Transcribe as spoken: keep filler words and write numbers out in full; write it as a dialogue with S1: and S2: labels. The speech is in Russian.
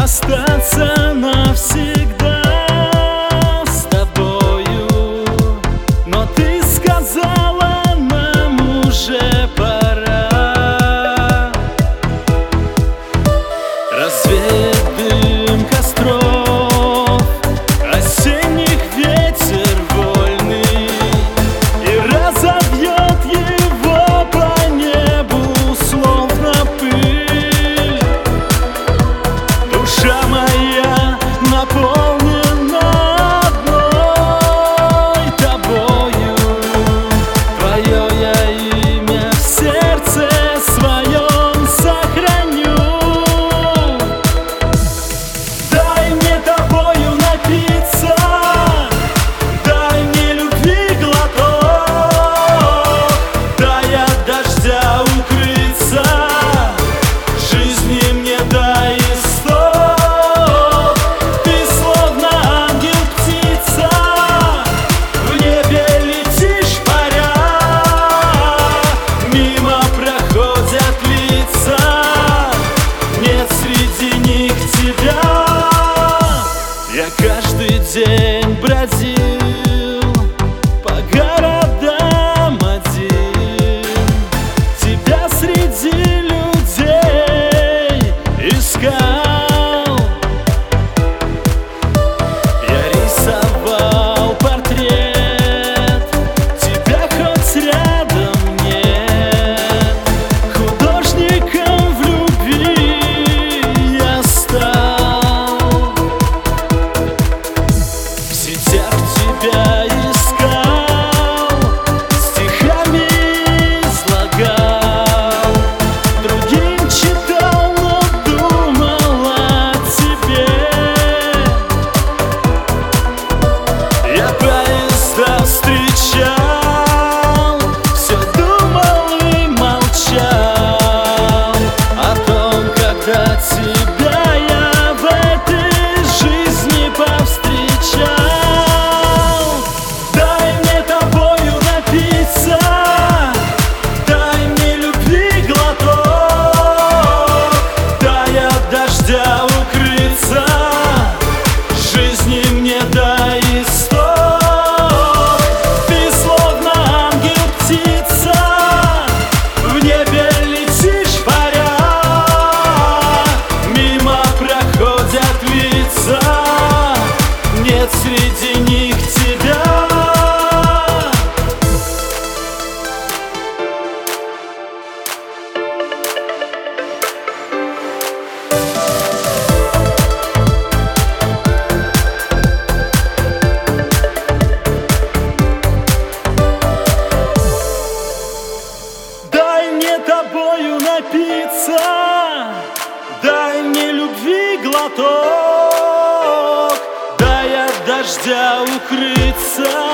S1: остаться навсегда с тобою, но ты сказала, нам уже пора. Развеет дым костров, осенних ветер вольный, и разобьет его по небу, словно пыль. Душа моя наполнена одной тобою, твое я имя в сердце своем сохраню. Дай мне тобою напиться, дай мне любви глоток, дай от дождя укрыться, жизни мне дай исток. Ты словно ангел-птица, в небе летишь паря, мимо проходят лица, нет среди них тебя. Я каждый день бродил по городам один, тебя среди людей искал. Я рисовал портрет, тебя хоть рядом нет. Художником в любви я стал, в сетях тебя искал, стихами излагал, другим читал, но думал о тебе. Я поезда встречал, все думал и молчал о том, когда тебя я в этой жизни повстречал. Дай мне тобою напиться, дай мне любви глоток, дай от дождя укрыться, жизни мне дай исток. Ты словно ангел-птица, в небе летишь паря, мимо проходят лица, нет среди них тебя. Дай мне тобою напиться, дай мне любви глоток, дай от дождя укрыться,